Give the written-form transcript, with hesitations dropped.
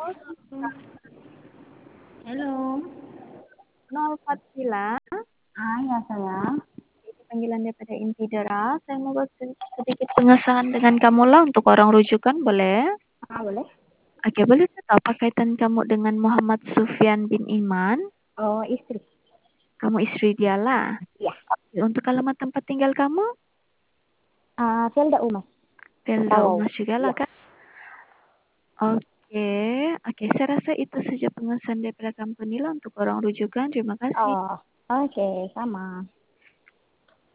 Halo. 049, Ya sayang. ini panggilan daripada Intidera. Saya mau buat sedikit pengesahan dengan kamu lah untuk orang rujukan, boleh? Boleh. Oke, boleh saya tahu apa kaitan kamu dengan Muhammad Sufyan bin Iman? Oh, istri. Kamu istri dia lah. Iya. Oke, untuk alamat tempat tinggal kamu? Felda Umas. Felda Tawau. Umas juga lah Iya. kan? Oke, oke. Saya rasa itu saja pengesahan daripada company lah untuk orang rujukan. Terima kasih. Oh, oke, sama.